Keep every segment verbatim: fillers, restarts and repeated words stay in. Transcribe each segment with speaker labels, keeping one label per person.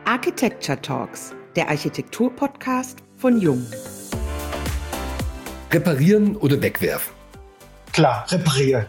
Speaker 1: Architecture Talks, der Architektur-Podcast von Jung.
Speaker 2: Reparieren oder wegwerfen?
Speaker 3: Klar, reparieren.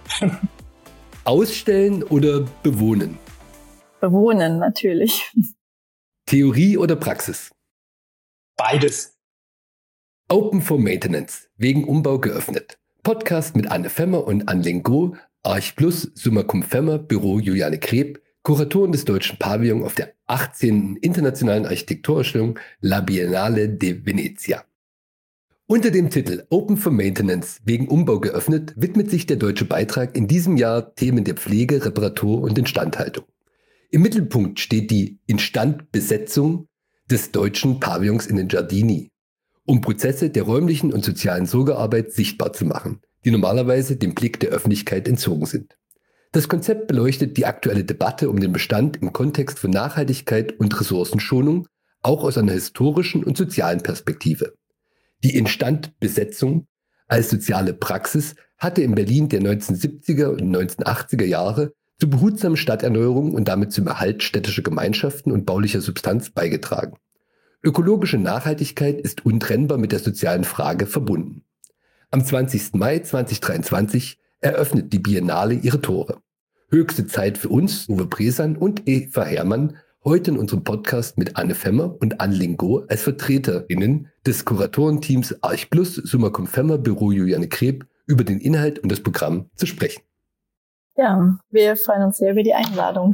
Speaker 2: Ausstellen oder bewohnen?
Speaker 4: Bewohnen, natürlich.
Speaker 2: Theorie oder Praxis?
Speaker 3: Beides.
Speaker 2: Open for Maintenance, wegen Umbau geöffnet. Podcast mit Anne Femmer und Anne Lingot, Arch Plus, Summa Cum Femmer, Büro Juliane Kreb, Kuratoren des Deutschen Pavillon auf der achtzehnten Internationalen Architekturausstellung La Biennale di Venezia. Unter dem Titel Open for Maintenance, wegen Umbau geöffnet, widmet sich der deutsche Beitrag in diesem Jahr Themen der Pflege, Reparatur und Instandhaltung. Im Mittelpunkt steht die Instandbesetzung des deutschen Pavillons in den Giardini, um Prozesse der räumlichen und sozialen Sorgearbeit sichtbar zu machen, die normalerweise dem Blick der Öffentlichkeit entzogen sind. Das Konzept beleuchtet die aktuelle Debatte um den Bestand im Kontext von Nachhaltigkeit und Ressourcenschonung, auch aus einer historischen und sozialen Perspektive. Die Instandbesetzung als soziale Praxis hatte in Berlin der neunzehnhundertsiebziger und neunzehnhundertachtziger Jahre zur behutsamen Stadterneuerung und damit zum Erhalt städtischer Gemeinschaften und baulicher Substanz beigetragen. Ökologische Nachhaltigkeit ist untrennbar mit der sozialen Frage verbunden. Am zwanzigsten Mai zweitausenddreiundzwanzig eröffnet die Biennale ihre Tore. Höchste Zeit für uns, Uwe Bresan und Eva Herrmann, heute in unserem Podcast mit Anne Femmer und Anne Lingot als VertreterInnen des Kuratorenteams Arch Plus, Summa Cum Femmer, Büro Juliane Kreb über den Inhalt und das Programm zu sprechen.
Speaker 4: Ja, wir freuen uns sehr über die Einladung.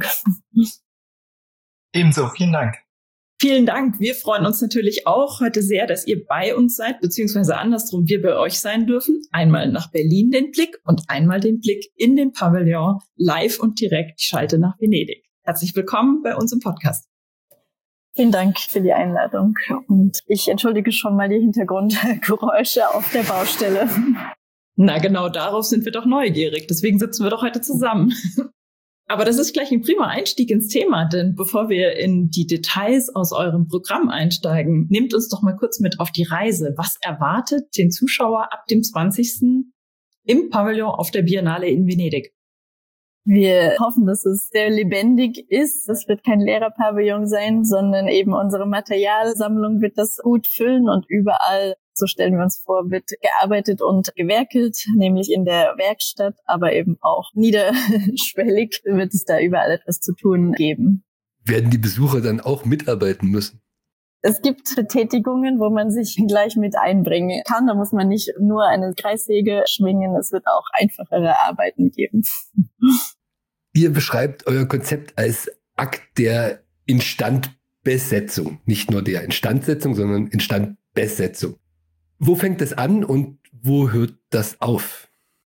Speaker 3: Ebenso, vielen Dank.
Speaker 5: Vielen Dank. Wir freuen uns natürlich auch heute sehr, dass ihr bei uns seid, beziehungsweise andersrum, wir bei euch sein dürfen. Einmal nach Berlin den Blick und einmal den Blick in den Pavillon, live und direkt die Schalte nach Venedig. Herzlich willkommen bei uns im Podcast.
Speaker 4: Vielen Dank für die Einladung und ich entschuldige schon mal die Hintergrundgeräusche auf der Baustelle.
Speaker 5: Na genau, darauf sind wir doch neugierig, deswegen sitzen wir doch heute zusammen. Aber das ist gleich ein prima Einstieg ins Thema, denn bevor wir in die Details aus eurem Programm einsteigen, nehmt uns doch mal kurz mit auf die Reise. Was erwartet den Zuschauer ab dem zwanzigsten im Pavillon auf der Biennale in Venedig?
Speaker 4: Wir hoffen, dass es sehr lebendig ist. Es wird kein leerer Pavillon sein, sondern eben unsere Materialsammlung wird das gut füllen und überall, so stellen wir uns vor, wird gearbeitet und gewerkelt, nämlich in der Werkstatt, aber eben auch niederschwellig wird es da überall etwas zu tun geben.
Speaker 2: Werden die Besucher dann auch mitarbeiten müssen?
Speaker 4: Es gibt Betätigungen, wo man sich gleich mit einbringen kann. Da muss man nicht nur eine Kreissäge schwingen, es wird auch einfachere Arbeiten geben.
Speaker 2: Ihr beschreibt euer Konzept als Akt der Instandbesetzung. Nicht nur der Instandsetzung, sondern Instandbesetzung. Wo fängt das an und wo hört das auf?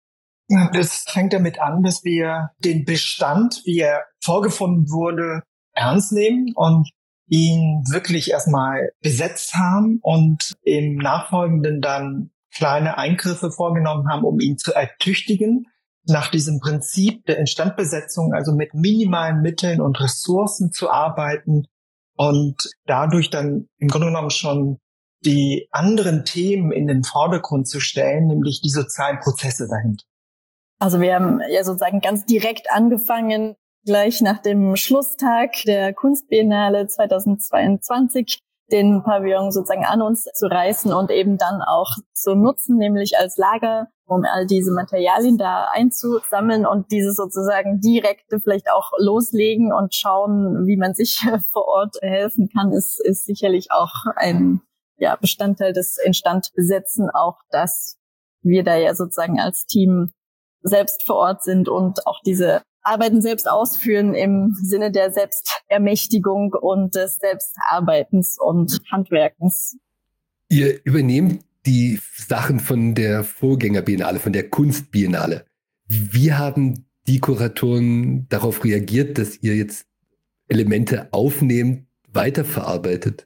Speaker 3: Das fängt damit an, dass wir den Bestand, wie er vorgefunden wurde, ernst nehmen und ihn wirklich erstmal besetzt haben und im Nachfolgenden dann kleine Eingriffe vorgenommen haben, um ihn zu ertüchtigen. Nach diesem Prinzip der Instandbesetzung, also mit minimalen Mitteln und Ressourcen zu arbeiten und dadurch dann im Grunde genommen schon die anderen Themen in den Vordergrund zu stellen, nämlich die sozialen Prozesse dahinter.
Speaker 4: Also wir haben ja sozusagen ganz direkt angefangen, gleich nach dem Schlusstag der Kunstbiennale zweitausendzweiundzwanzig den Pavillon sozusagen an uns zu reißen und eben dann auch zu nutzen, nämlich als Lager, um all diese Materialien da einzusammeln und diese sozusagen direkte vielleicht auch loslegen und schauen, wie man sich vor Ort helfen kann, ist, ist sicherlich auch ein ja, Bestandteil des Instandbesetzen, auch dass wir da ja sozusagen als Team selbst vor Ort sind und auch diese Arbeiten selbst ausführen im Sinne der Selbstermächtigung und des Selbstarbeitens und Handwerkens.
Speaker 2: Ihr übernehmt die Sachen von der Vorgängerbiennale, von der Kunstbiennale. Wie haben die Kuratoren darauf reagiert, dass ihr jetzt Elemente aufnehmt, weiterverarbeitet?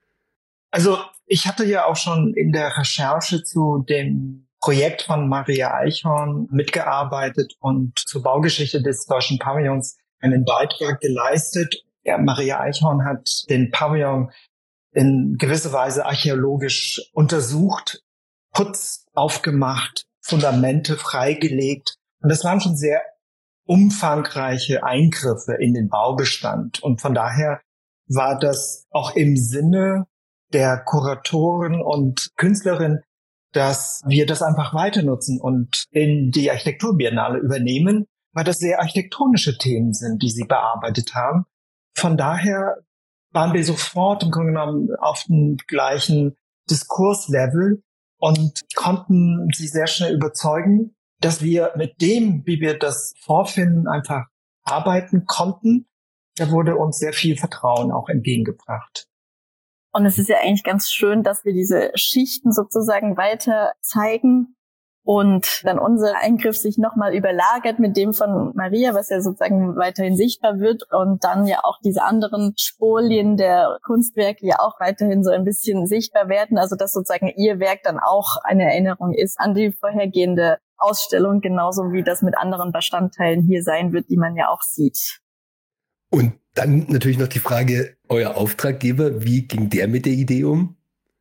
Speaker 3: Also ich hatte ja auch schon in der Recherche zu dem Projekt von Maria Eichhorn mitgearbeitet und zur Baugeschichte des Deutschen Pavillons einen Beitrag geleistet. Ja, Maria Eichhorn hat den Pavillon in gewisser Weise archäologisch untersucht, Putz aufgemacht, Fundamente freigelegt. Und das waren schon sehr umfangreiche Eingriffe in den Baubestand. Und von daher war das auch im Sinne der Kuratoren und Künstlerinnen, dass wir das einfach weiter nutzen und in die Architekturbiennale übernehmen, weil das sehr architektonische Themen sind, die sie bearbeitet haben. Von daher waren wir sofort im Grunde genommen auf dem gleichen Diskurslevel und konnten sie sehr schnell überzeugen, dass wir mit dem, wie wir das vorfinden, einfach arbeiten konnten. Da wurde uns sehr viel Vertrauen auch entgegengebracht.
Speaker 4: Und es ist ja eigentlich ganz schön, dass wir diese Schichten sozusagen weiter zeigen und dann unser Eingriff sich nochmal überlagert mit dem von Maria, was ja sozusagen weiterhin sichtbar wird und dann ja auch diese anderen Spolien der Kunstwerke ja auch weiterhin so ein bisschen sichtbar werden, also dass sozusagen ihr Werk dann auch eine Erinnerung ist an die vorhergehende Ausstellung, genauso wie das mit anderen Bestandteilen hier sein wird, die man ja auch sieht.
Speaker 2: Und dann natürlich noch die Frage, euer Auftraggeber, wie ging der mit der Idee um?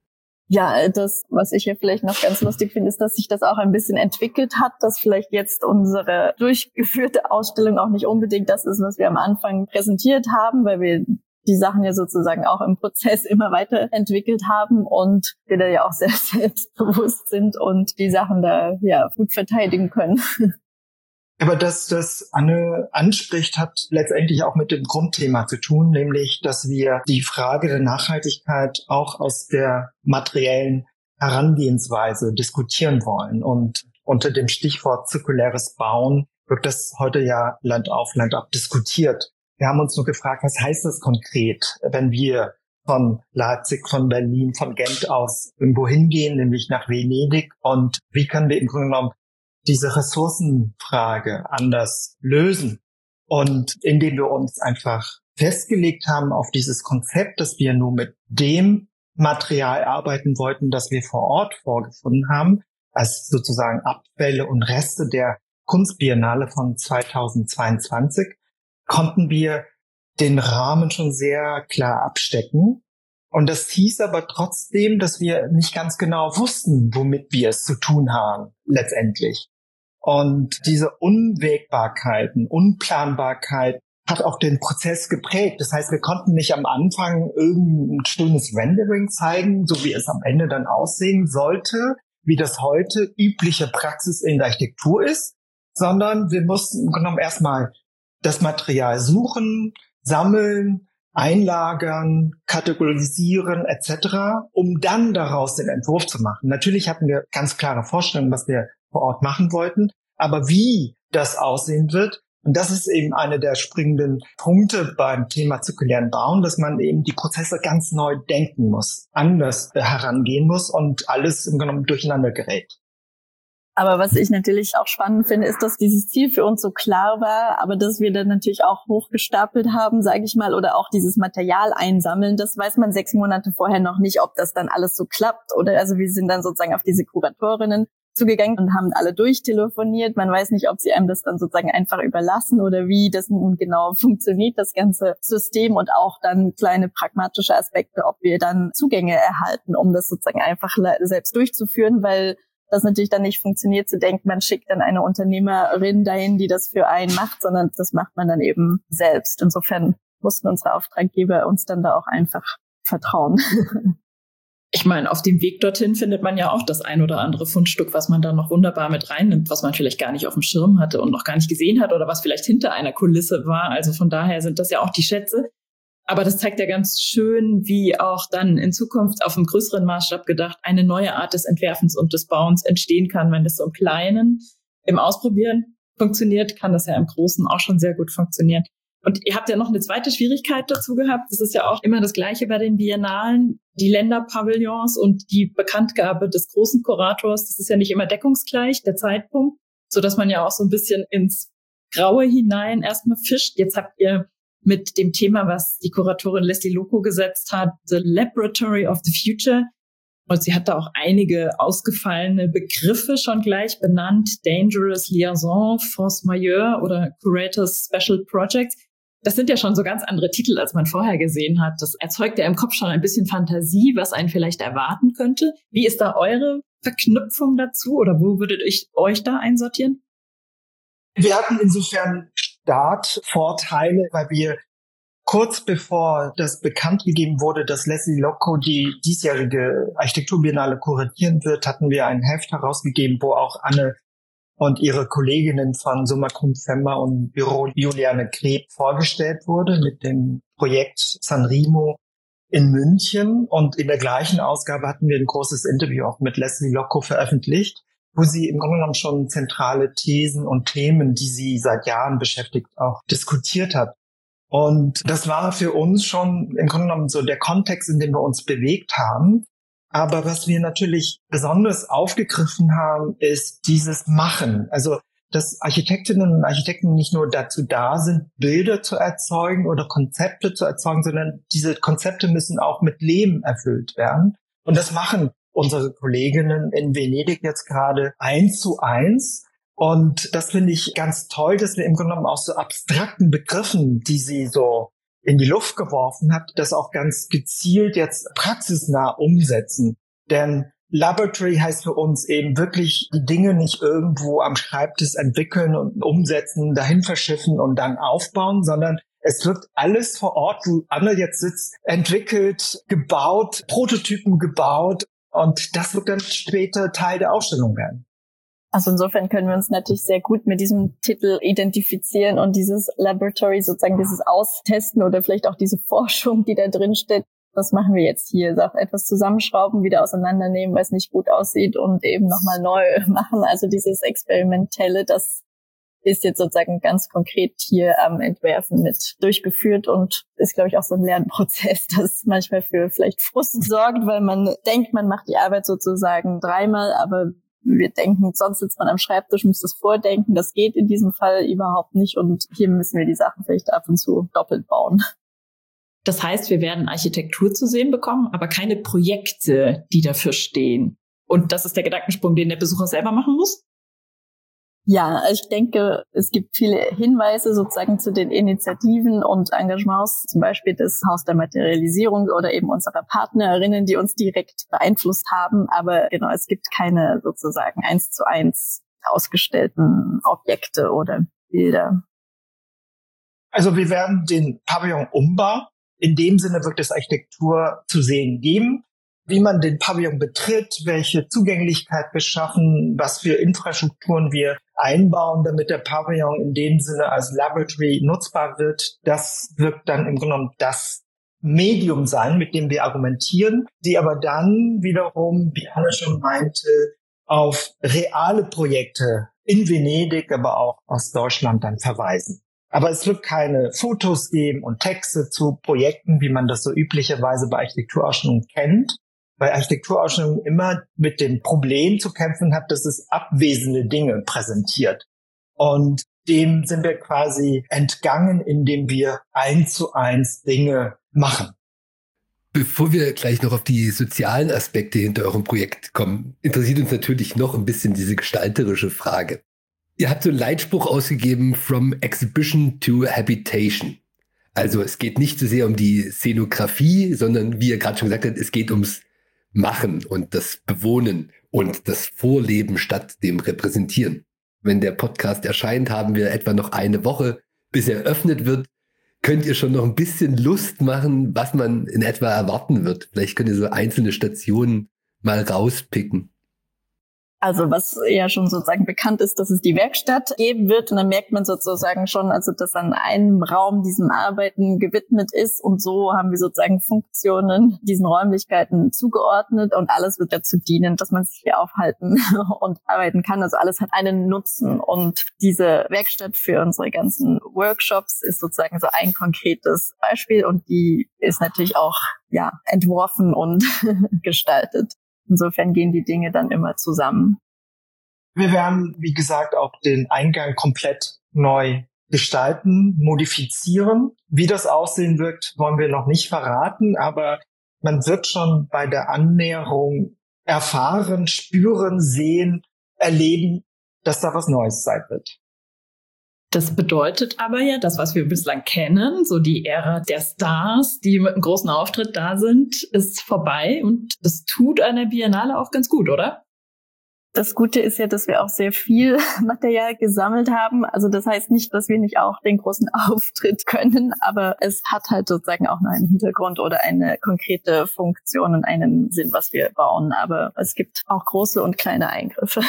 Speaker 4: Ja, das, was ich hier vielleicht noch ganz lustig finde, ist, dass sich das auch ein bisschen entwickelt hat, dass vielleicht jetzt unsere durchgeführte Ausstellung auch nicht unbedingt das ist, was wir am Anfang präsentiert haben, weil wir die Sachen ja sozusagen auch im Prozess immer weiterentwickelt haben und wir da ja auch sehr selbstbewusst sind und die Sachen da ja gut verteidigen können.
Speaker 3: Aber dass das Anne anspricht, hat letztendlich auch mit dem Grundthema zu tun, nämlich, dass wir die Frage der Nachhaltigkeit auch aus der materiellen Herangehensweise diskutieren wollen. Und unter dem Stichwort zirkuläres Bauen wird das heute ja Land auf Land ab diskutiert. Wir haben uns nur gefragt, was heißt das konkret, wenn wir von Leipzig, von Berlin, von Gent aus irgendwo hingehen, nämlich nach Venedig, und wie können wir im Grunde genommen diese Ressourcenfrage anders lösen. Und indem wir uns einfach festgelegt haben auf dieses Konzept, dass wir nur mit dem Material arbeiten wollten, das wir vor Ort vorgefunden haben, als sozusagen Abfälle und Reste der Kunstbiennale von zweitausendzweiundzwanzig, konnten wir den Rahmen schon sehr klar abstecken. Und das hieß aber trotzdem, dass wir nicht ganz genau wussten, womit wir es zu tun haben, letztendlich. Und diese Unwägbarkeiten, Unplanbarkeit hat auch den Prozess geprägt. Das heißt, wir konnten nicht am Anfang irgendein schönes Rendering zeigen, so wie es am Ende dann aussehen sollte, wie das heute übliche Praxis in der Architektur ist, sondern wir mussten im Grunde genommen erstmal das Material suchen, sammeln, einlagern, kategorisieren et cetera, um dann daraus den Entwurf zu machen. Natürlich hatten wir ganz klare Vorstellungen, was wir vor Ort machen wollten, aber wie das aussehen wird, und das ist eben eine der springenden Punkte beim Thema zirkulären Bauen, dass man eben die Prozesse ganz neu denken muss, anders herangehen muss und alles im Grunde genommen durcheinander gerät.
Speaker 4: Aber was ich natürlich auch spannend finde, ist, dass dieses Ziel für uns so klar war, aber dass wir dann natürlich auch hochgestapelt haben, sage ich mal, oder auch dieses Material einsammeln, das weiß man sechs Monate vorher noch nicht, ob das dann alles so klappt. Oder also wir sind dann sozusagen auf diese Kuratorinnen zugegangen und haben alle durchtelefoniert. Man weiß nicht, ob sie einem das dann sozusagen einfach überlassen oder wie das nun genau funktioniert, das ganze System, und auch dann kleine pragmatische Aspekte, ob wir dann Zugänge erhalten, um das sozusagen einfach selbst durchzuführen, weil das natürlich dann nicht funktioniert, zu denken, man schickt dann eine Unternehmerin dahin, die das für einen macht, sondern das macht man dann eben selbst. Insofern mussten unsere Auftraggeber uns dann da auch einfach vertrauen.
Speaker 5: Ich meine, auf dem Weg dorthin findet man ja auch das ein oder andere Fundstück, was man da noch wunderbar mit reinnimmt, was man vielleicht gar nicht auf dem Schirm hatte und noch gar nicht gesehen hat oder was vielleicht hinter einer Kulisse war. Also von daher sind das ja auch die Schätze. Aber das zeigt ja ganz schön, wie auch dann in Zukunft auf einem größeren Maßstab gedacht eine neue Art des Entwerfens und des Bauens entstehen kann. Wenn das so im Kleinen, im Ausprobieren funktioniert, kann das ja im Großen auch schon sehr gut funktionieren. Und ihr habt ja noch eine zweite Schwierigkeit dazu gehabt. Das ist ja auch immer das Gleiche bei den Biennalen. Die Länderpavillons und die Bekanntgabe des großen Kurators, das ist ja nicht immer deckungsgleich, der Zeitpunkt, sodass man ja auch so ein bisschen ins Graue hinein erstmal fischt. Jetzt habt ihr mit dem Thema, was die Kuratorin Leslie Loco gesetzt hat, The Laboratory of the Future. Und sie hat da auch einige ausgefallene Begriffe schon gleich benannt. Dangerous Liaison, Force Majeure oder Curators Special Projects. Das sind ja schon so ganz andere Titel, als man vorher gesehen hat. Das erzeugt ja im Kopf schon ein bisschen Fantasie, was einen vielleicht erwarten könnte. Wie ist da eure Verknüpfung dazu oder wo würdet ihr euch da einsortieren?
Speaker 3: Wir hatten insofern Startvorteile, weil wir kurz bevor das bekannt gegeben wurde, dass Leslie Locco die diesjährige Architekturbiennale kuratieren wird, hatten wir ein Heft herausgegeben, wo auch Anne und ihre Kolleginnen von Summa Cum Femma und Büro Juliane Kreb vorgestellt wurde mit dem Projekt Sanremo in München. Und in der gleichen Ausgabe hatten wir ein großes Interview auch mit Leslie Locco veröffentlicht, wo sie im Grunde genommen schon zentrale Thesen und Themen, die sie seit Jahren beschäftigt, auch diskutiert hat. Und das war für uns schon im Grunde genommen so der Kontext, in dem wir uns bewegt haben. Aber was wir natürlich besonders aufgegriffen haben, ist dieses Machen. Also, dass Architektinnen und Architekten nicht nur dazu da sind, Bilder zu erzeugen oder Konzepte zu erzeugen, sondern diese Konzepte müssen auch mit Leben erfüllt werden. Und das machen unsere Kolleginnen in Venedig jetzt gerade eins zu eins. Und das finde ich ganz toll, dass wir im Grunde genommen auch so abstrakten Begriffen, die sie so in die Luft geworfen hat, das auch ganz gezielt jetzt praxisnah umsetzen. Denn Laboratory heißt für uns eben wirklich die Dinge nicht irgendwo am Schreibtisch entwickeln und umsetzen, dahin verschiffen und dann aufbauen, sondern es wird alles vor Ort, wo Anne jetzt sitzt, entwickelt, gebaut, Prototypen gebaut und das wird dann später Teil der Ausstellung werden.
Speaker 4: Also insofern können wir uns natürlich sehr gut mit diesem Titel identifizieren und dieses Laboratory, sozusagen dieses Austesten oder vielleicht auch diese Forschung, die da drin steht, das machen wir jetzt hier. Auch etwas zusammenschrauben, wieder auseinandernehmen, weil es nicht gut aussieht und eben nochmal neu machen. Also dieses Experimentelle, das ist jetzt sozusagen ganz konkret hier am Entwerfen mit durchgeführt und ist, glaube ich, auch so ein Lernprozess, das manchmal für vielleicht Frust sorgt, weil man denkt, man macht die Arbeit sozusagen dreimal, aber wir denken, sonst sitzt man am Schreibtisch, muss das vordenken. Das geht in diesem Fall überhaupt nicht. Und hier müssen wir die Sachen vielleicht ab und zu doppelt bauen.
Speaker 5: Das heißt, wir werden Architektur zu sehen bekommen, aber keine Projekte, die dafür stehen. Und das ist der Gedankensprung, den der Besucher selber machen muss?
Speaker 4: Ja, ich denke, es gibt viele Hinweise sozusagen zu den Initiativen und Engagements, zum Beispiel das Haus der Materialisierung oder eben unserer Partnerinnen, die uns direkt beeinflusst haben. Aber genau, es gibt keine sozusagen eins zu eins ausgestellten Objekte oder Bilder.
Speaker 3: Also wir werden den Pavillon umbauen. In dem Sinne wird es Architektur zu sehen geben. Wie man den Pavillon betritt, welche Zugänglichkeit wir schaffen, was für Infrastrukturen wir einbauen, damit der Pavillon in dem Sinne als Laboratory nutzbar wird, das wird dann im Grunde genommen das Medium sein, mit dem wir argumentieren, die aber dann wiederum, wie Anne schon meinte, auf reale Projekte in Venedig, aber auch aus Deutschland dann verweisen. Aber es wird keine Fotos geben und Texte zu Projekten, wie man das so üblicherweise bei Architekturausstellungen kennt, weil Architekturausstellungen immer mit dem Problem zu kämpfen hat, dass es abwesende Dinge präsentiert. Und dem sind wir quasi entgangen, indem wir eins zu eins Dinge machen.
Speaker 2: Bevor wir gleich noch auf die sozialen Aspekte hinter eurem Projekt kommen, interessiert uns natürlich noch ein bisschen diese gestalterische Frage. Ihr habt so einen Leitspruch ausgegeben, From Exhibition to Habitation. Also es geht nicht so sehr um die Szenografie, sondern wie ihr gerade schon gesagt habt, es geht ums Machen und das Bewohnen und das Vorleben statt dem Repräsentieren. Wenn der Podcast erscheint, haben wir etwa noch eine Woche, bis er eröffnet wird. Könnt ihr schon noch ein bisschen Lust machen, was man in etwa erwarten wird? Vielleicht könnt ihr so einzelne Stationen mal rauspicken.
Speaker 4: Also was ja schon sozusagen bekannt ist, dass es die Werkstatt geben wird. Und dann merkt man sozusagen schon, also dass an einem Raum diesem Arbeiten gewidmet ist. Und so haben wir sozusagen Funktionen diesen Räumlichkeiten zugeordnet. Und alles wird dazu dienen, dass man sich hier aufhalten und arbeiten kann. Also alles hat einen Nutzen. Und diese Werkstatt für unsere ganzen Workshops ist sozusagen so ein konkretes Beispiel. Und die ist natürlich auch ja entworfen und gestaltet. Insofern gehen die Dinge dann immer zusammen.
Speaker 3: Wir werden, wie gesagt, auch den Eingang komplett neu gestalten, modifizieren. Wie das aussehen wird, wollen wir noch nicht verraten, aber man wird schon bei der Annäherung erfahren, spüren, sehen, erleben, dass da was Neues sein wird.
Speaker 5: Das bedeutet aber ja, das, was wir bislang kennen, so die Ära der Stars, die mit einem großen Auftritt da sind, ist vorbei. Und das tut einer Biennale auch ganz gut, oder?
Speaker 4: Das Gute ist ja, dass wir auch sehr viel Material gesammelt haben. Also das heißt nicht, dass wir nicht auch den großen Auftritt können, aber es hat halt sozusagen auch noch einen Hintergrund oder eine konkrete Funktion und einen Sinn, was wir bauen. Aber es gibt auch große und kleine Eingriffe.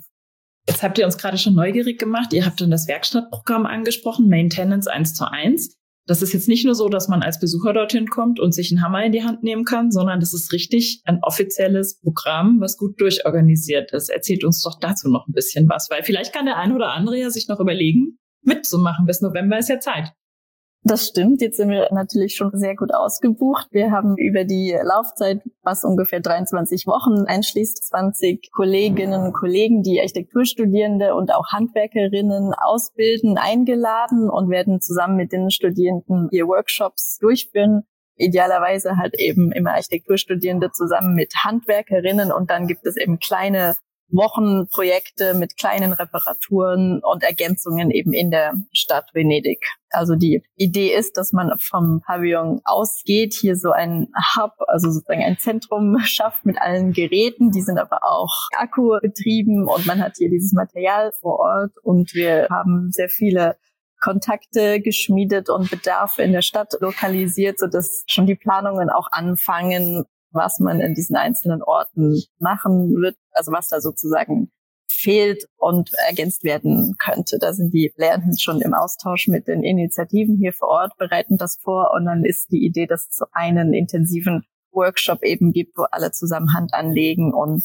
Speaker 5: Jetzt habt ihr uns gerade schon neugierig gemacht. Ihr habt dann das Werkstattprogramm angesprochen, Maintenance eins zu eins. Das ist jetzt nicht nur so, dass man als Besucher dorthin kommt und sich einen Hammer in die Hand nehmen kann, sondern das ist richtig ein offizielles Programm, was gut durchorganisiert ist. Erzählt uns doch dazu noch ein bisschen was, weil vielleicht kann der ein oder andere ja sich noch überlegen, mitzumachen. Bis November ist ja Zeit.
Speaker 4: Das stimmt. Jetzt sind wir natürlich schon sehr gut ausgebucht. Wir haben über die Laufzeit, was ungefähr dreiundzwanzig Wochen einschließt, zwanzig Kolleginnen und Kollegen, die Architekturstudierende und auch Handwerkerinnen ausbilden, eingeladen und werden zusammen mit den Studierenden hier Workshops durchführen. Idealerweise halt eben immer Architekturstudierende zusammen mit Handwerkerinnen, und dann gibt es eben kleine Wochenprojekte mit kleinen Reparaturen und Ergänzungen eben in der Stadt Venedig. Also die Idee ist, dass man vom Pavillon ausgeht, hier so ein Hub, also sozusagen ein Zentrum schafft mit allen Geräten. Die sind aber auch akkubetrieben und man hat hier dieses Material vor Ort, und wir haben sehr viele Kontakte geschmiedet und Bedarfe in der Stadt lokalisiert, sodass schon die Planungen auch anfangen, was man in diesen einzelnen Orten machen wird, also was da sozusagen fehlt und ergänzt werden könnte. Da sind die Lehrenden schon im Austausch mit den Initiativen hier vor Ort, bereiten das vor, und dann ist die Idee, dass es so einen intensiven Workshop eben gibt, wo alle zusammen Hand anlegen und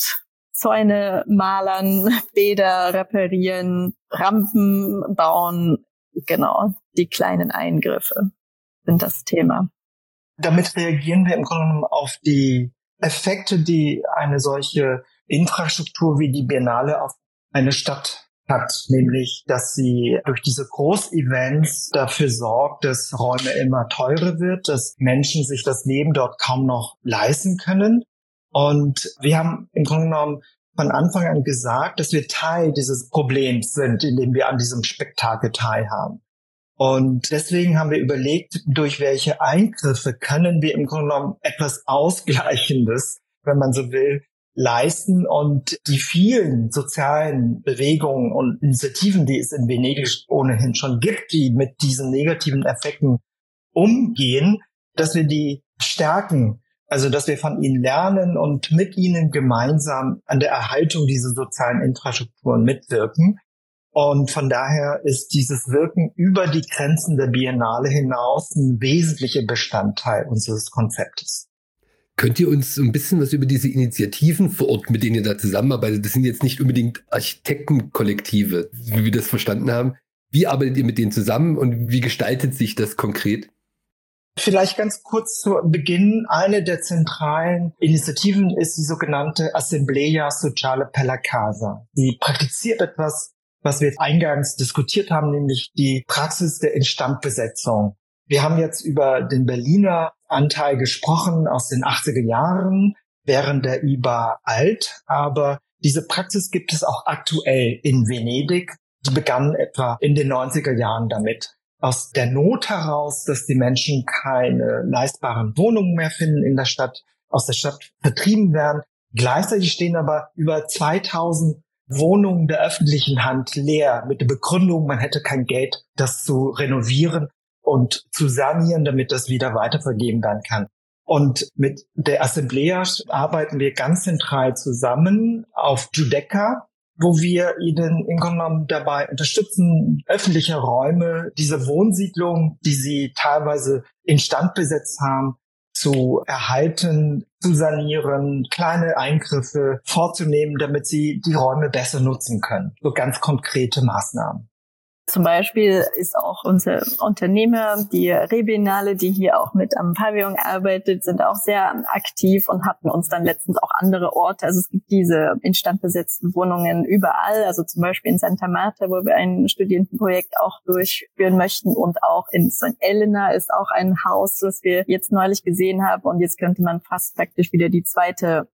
Speaker 4: Zäune malern, Bäder reparieren, Rampen bauen. Genau, die kleinen Eingriffe sind das Thema.
Speaker 3: Damit reagieren wir im Grunde genommen auf die Effekte, die eine solche Infrastruktur wie die Biennale auf eine Stadt hat. Nämlich, dass sie durch diese Großevents dafür sorgt, dass Räume immer teurer wird, dass Menschen sich das Leben dort kaum noch leisten können. Und wir haben im Grunde genommen von Anfang an gesagt, dass wir Teil dieses Problems sind, indem wir an diesem Spektakel teilhaben. Und deswegen haben wir überlegt, durch welche Eingriffe können wir im Grunde genommen etwas Ausgleichendes, wenn man so will, leisten. Und die vielen sozialen Bewegungen und Initiativen, die es in Venedig ohnehin schon gibt, die mit diesen negativen Effekten umgehen, dass wir die stärken, also dass wir von ihnen lernen und mit ihnen gemeinsam an der Erhaltung dieser sozialen Infrastrukturen mitwirken. Und von daher ist dieses Wirken über die Grenzen der Biennale hinaus ein wesentlicher Bestandteil unseres Konzeptes.
Speaker 2: Könnt ihr uns so ein bisschen was über diese Initiativen vor Ort, mit denen ihr da zusammenarbeitet? Das sind jetzt nicht unbedingt Architektenkollektive, wie wir das verstanden haben. Wie arbeitet ihr mit denen zusammen und wie gestaltet sich das konkret?
Speaker 3: Vielleicht ganz kurz zu Beginn. Eine der zentralen Initiativen ist die sogenannte Assemblea Sociale per la Casa. Sie praktiziert etwas, was wir eingangs diskutiert haben, nämlich die Praxis der Instandbesetzung. Wir haben jetzt über den Berliner Anteil gesprochen aus den achtziger Jahren, während der I B A alt, aber diese Praxis gibt es auch aktuell in Venedig. Die begann etwa in den neunziger Jahren damit. Aus der Not heraus, dass die Menschen keine leistbaren Wohnungen mehr finden in der Stadt, aus der Stadt vertrieben werden. Gleichzeitig stehen aber über zweitausend Wohnungen der öffentlichen Hand leer mit der Begründung, man hätte kein Geld, das zu renovieren und zu sanieren, damit das wieder weitervergeben werden kann. Und mit der Assemblea arbeiten wir ganz zentral zusammen auf Giudecca, wo wir ihnen im Grunde genommen dabei unterstützen, öffentliche Räume, diese Wohnsiedlung, die sie teilweise instand besetzt haben, zu erhalten, zu sanieren, kleine Eingriffe vorzunehmen, damit sie die Räume besser nutzen können. So ganz konkrete Maßnahmen.
Speaker 4: Zum Beispiel ist auch unser Unternehmer, die Rebiennale, die hier auch mit am Pavillon arbeitet, sind auch sehr aktiv und hatten uns dann letztens auch andere Orte. Also es gibt diese instand besetzten Wohnungen überall, also zum Beispiel in Santa Marta, wo wir ein Studierendenprojekt auch durchführen möchten, und auch in Sankt Elena ist auch ein Haus, das wir jetzt neulich gesehen haben, und jetzt könnte man fast praktisch wieder die zweite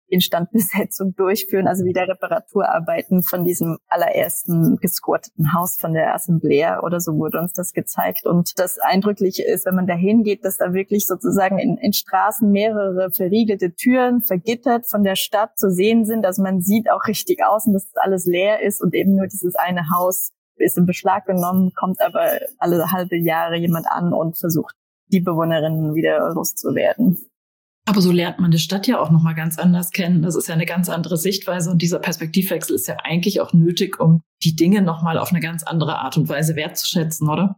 Speaker 4: Instandbesetzung durchführen, also wieder Reparaturarbeiten von diesem allerersten gesquatteten Haus von der Assemblea oder so wurde uns das gezeigt. Und das Eindrückliche ist, wenn man da hingeht, dass da wirklich sozusagen in, in Straßen mehrere verriegelte Türen vergittert von der Stadt zu sehen sind. Also man sieht auch richtig außen, dass das alles leer ist und eben nur dieses eine Haus ist in Beschlag genommen, kommt aber alle halbe Jahre jemand an und versucht, die Bewohnerinnen wieder loszuwerden.
Speaker 5: Aber so lernt man die Stadt ja auch nochmal ganz anders kennen. Das ist ja eine ganz andere Sichtweise und dieser Perspektivwechsel ist ja eigentlich auch nötig, um die Dinge nochmal auf eine ganz andere Art und Weise wertzuschätzen, oder?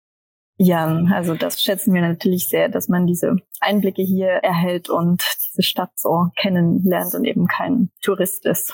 Speaker 4: Ja, also das schätzen wir natürlich sehr, dass man diese Einblicke hier erhält und diese Stadt so kennenlernt und eben kein Tourist ist.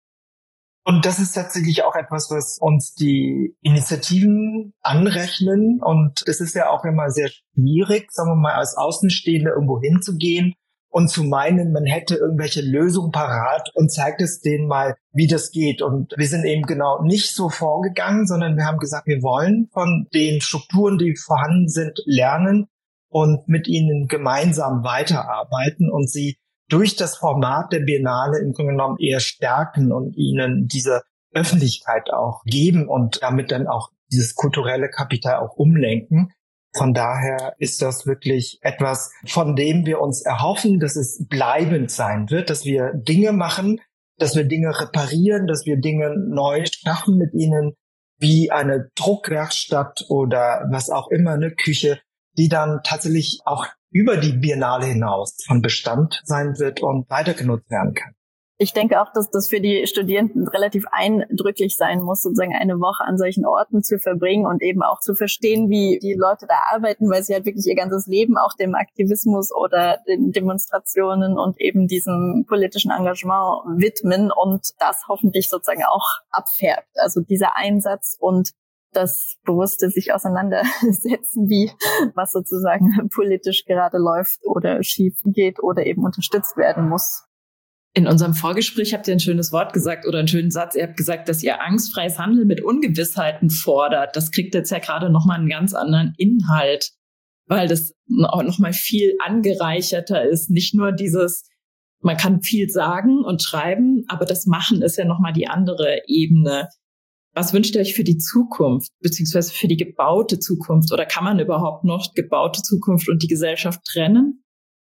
Speaker 3: Und das ist tatsächlich auch etwas, was uns die Initiativen anrechnen. Und es ist ja auch immer sehr schwierig, sagen wir mal, als Außenstehende irgendwo hinzugehen und zu meinen, man hätte irgendwelche Lösungen parat und zeigt es denen mal, wie das geht. Und wir sind eben genau nicht so vorgegangen, sondern wir haben gesagt, wir wollen von den Strukturen, die vorhanden sind, lernen und mit ihnen gemeinsam weiterarbeiten und sie durch das Format der Biennale im Grunde genommen eher stärken und ihnen diese Öffentlichkeit auch geben und damit dann auch dieses kulturelle Kapital auch umlenken. Von daher ist das wirklich etwas, von dem wir uns erhoffen, dass es bleibend sein wird, dass wir Dinge machen, dass wir Dinge reparieren, dass wir Dinge neu schaffen mit ihnen, wie eine Druckwerkstatt oder was auch immer, eine Küche, die dann tatsächlich auch über die Biennale hinaus von Bestand sein wird und weiter genutzt werden kann.
Speaker 4: Ich denke auch, dass das für die Studierenden relativ eindrücklich sein muss, sozusagen eine Woche an solchen Orten zu verbringen und eben auch zu verstehen, wie die Leute da arbeiten, weil sie halt wirklich ihr ganzes Leben auch dem Aktivismus oder den Demonstrationen und eben diesem politischen Engagement widmen und das hoffentlich sozusagen auch abfärbt. Also dieser Einsatz und das bewusste sich auseinandersetzen, wie was sozusagen politisch gerade läuft oder schief geht oder eben unterstützt werden muss.
Speaker 5: In unserem Vorgespräch habt ihr ein schönes Wort gesagt oder einen schönen Satz. Ihr habt gesagt, dass ihr angstfreies Handeln mit Ungewissheiten fordert. Das kriegt jetzt ja gerade nochmal einen ganz anderen Inhalt, weil das auch nochmal viel angereicherter ist. Nicht nur dieses, man kann viel sagen und schreiben, aber das Machen ist ja nochmal die andere Ebene. Was wünscht ihr euch für die Zukunft, beziehungsweise für die gebaute Zukunft? Oder kann man überhaupt noch gebaute Zukunft und die Gesellschaft trennen?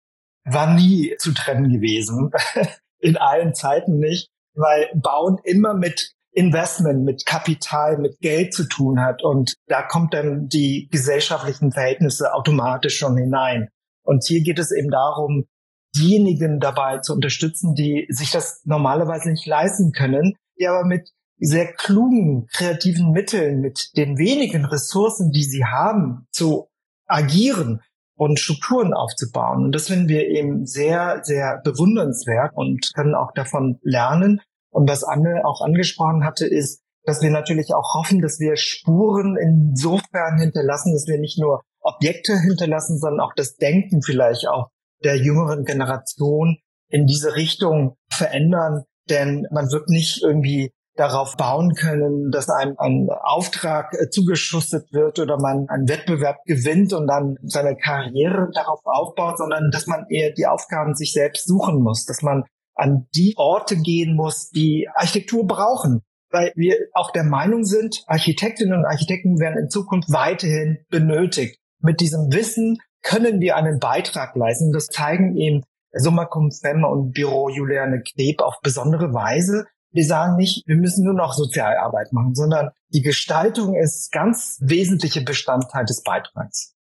Speaker 3: War nie zu trennen gewesen. In allen Zeiten nicht, weil Bauen immer mit Investment, mit Kapital, mit Geld zu tun hat. Und da kommt dann die gesellschaftlichen Verhältnisse automatisch schon hinein. Und hier geht es eben darum, diejenigen dabei zu unterstützen, die sich das normalerweise nicht leisten können, die aber mit sehr klugen, kreativen Mitteln, mit den wenigen Ressourcen, die sie haben, zu agieren und Strukturen aufzubauen. Und das finden wir eben sehr, sehr bewundernswert und können auch davon lernen. Und was Anne auch angesprochen hatte, ist, dass wir natürlich auch hoffen, dass wir Spuren insofern hinterlassen, dass wir nicht nur Objekte hinterlassen, sondern auch das Denken vielleicht auch der jüngeren Generation in diese Richtung verändern. Denn man wird nicht irgendwie darauf bauen können, dass einem ein Auftrag äh, zugeschustert wird oder man einen Wettbewerb gewinnt und dann seine Karriere darauf aufbaut, sondern dass man eher die Aufgaben sich selbst suchen muss, dass man an die Orte gehen muss, die Architektur brauchen. Weil wir auch der Meinung sind, Architektinnen und Architekten werden in Zukunft weiterhin benötigt. Mit diesem Wissen können wir einen Beitrag leisten. Das zeigen eben Summa Cum Femme und Büro Juliane Kneb auf besondere Weise. Wir sagen nicht, wir müssen nur noch Sozialarbeit machen, sondern die Gestaltung ist ganz wesentlicher Bestandteil des Beitrags.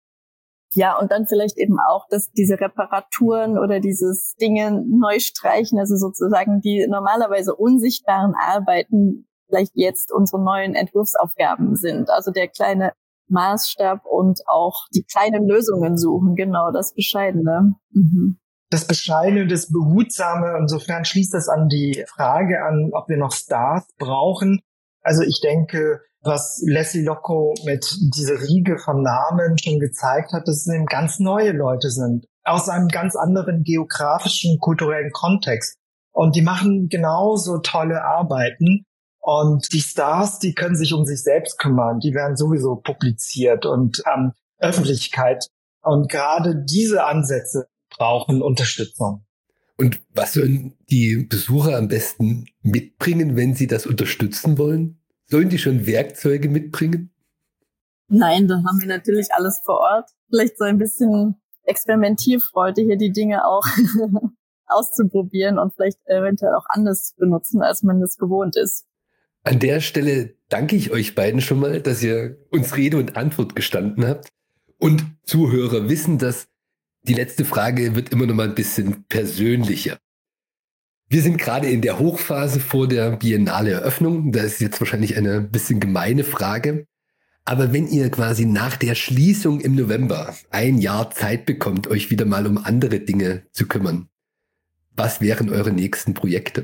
Speaker 4: Ja, und dann vielleicht eben auch, dass diese Reparaturen oder dieses Dinge neu streichen, also sozusagen die normalerweise unsichtbaren Arbeiten vielleicht jetzt unsere neuen Entwurfsaufgaben sind. Also der kleine Maßstab und auch die kleinen Lösungen suchen, genau, das Bescheidene. Mhm.
Speaker 3: Das Bescheidene, das Behutsame, insofern schließt das an die Frage an, ob wir noch Stars brauchen. Also ich denke, was Leslie Locko mit dieser Riege von Namen schon gezeigt hat, dass es eben ganz neue Leute sind, aus einem ganz anderen geografischen, kulturellen Kontext. Und die machen genauso tolle Arbeiten. Und die Stars, die können sich um sich selbst kümmern. Die werden sowieso publiziert und ähm, Öffentlichkeit. Und gerade diese Ansätze brauchen Unterstützung.
Speaker 2: Und was sollen die Besucher am besten mitbringen, wenn sie das unterstützen wollen? Sollen die schon Werkzeuge mitbringen?
Speaker 4: Nein, da haben wir natürlich alles vor Ort. Vielleicht so ein bisschen Experimentierfreude, hier die Dinge auch auszuprobieren und vielleicht eventuell auch anders benutzen, als man es gewohnt ist.
Speaker 2: An der Stelle danke ich euch beiden schon mal, dass ihr uns Rede und Antwort gestanden habt. Und Zuhörer wissen, dass die letzte Frage wird immer noch mal ein bisschen persönlicher. Wir sind gerade in der Hochphase vor der Biennale Eröffnung. Das ist jetzt wahrscheinlich eine bisschen gemeine Frage. Aber wenn ihr quasi nach der Schließung im November ein Jahr Zeit bekommt, euch wieder mal um andere Dinge zu kümmern, was wären eure nächsten Projekte?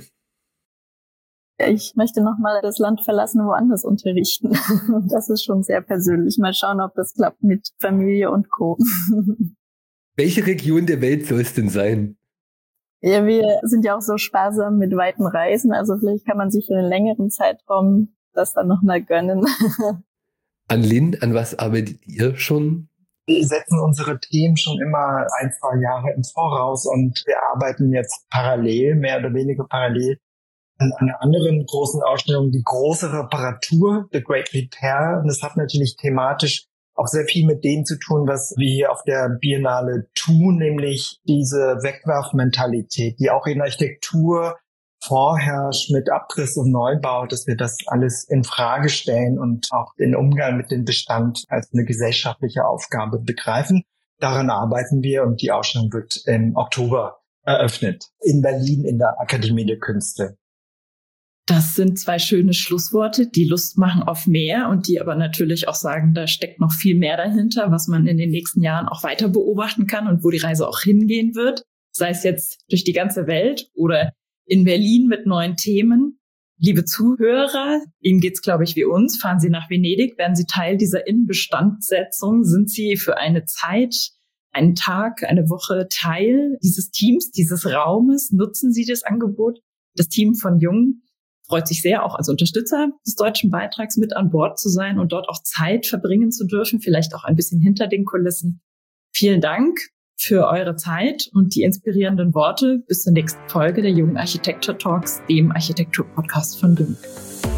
Speaker 4: Ich möchte nochmal das Land verlassen, woanders unterrichten. Das ist schon sehr persönlich. Mal schauen, ob das klappt mit Familie und Co.
Speaker 2: Welche Region der Welt soll es denn sein?
Speaker 4: Ja, wir sind ja auch so sparsam mit weiten Reisen. Also vielleicht kann man sich für einen längeren Zeitraum das dann nochmal gönnen.
Speaker 2: An Lynn, an was arbeitet ihr schon?
Speaker 3: Wir setzen unsere Themen schon immer ein, zwei Jahre im Voraus und wir arbeiten jetzt parallel, mehr oder weniger parallel, an einer anderen großen Ausstellung, die große Reparatur, The Great Repair. Und das hat natürlich thematisch auch sehr viel mit dem zu tun, was wir hier auf der Biennale tun, nämlich diese Wegwerfmentalität, die auch in Architektur vorherrscht mit Abriss und Neubau, dass wir das alles in Frage stellen und auch den Umgang mit dem Bestand als eine gesellschaftliche Aufgabe begreifen. Daran arbeiten wir und die Ausstellung wird im Oktober eröffnet in Berlin in der Akademie der Künste.
Speaker 5: Das sind zwei schöne Schlussworte, die Lust machen auf mehr und die aber natürlich auch sagen, da steckt noch viel mehr dahinter, was man in den nächsten Jahren auch weiter beobachten kann und wo die Reise auch hingehen wird, sei es jetzt durch die ganze Welt oder in Berlin mit neuen Themen. Liebe Zuhörer, Ihnen geht's, glaube ich, wie uns. Fahren Sie nach Venedig, werden Sie Teil dieser Inbestandsetzung, sind Sie für eine Zeit, einen Tag, eine Woche Teil dieses Teams, dieses Raumes, nutzen Sie das Angebot. Das Team von Jung freut sich sehr, auch als Unterstützer des deutschen Beitrags mit an Bord zu sein und dort auch Zeit verbringen zu dürfen, vielleicht auch ein bisschen hinter den Kulissen. Vielen Dank für eure Zeit und die inspirierenden Worte. Bis zur nächsten Folge der Jung Architecture Talks, dem Architektur-Podcast von Jung.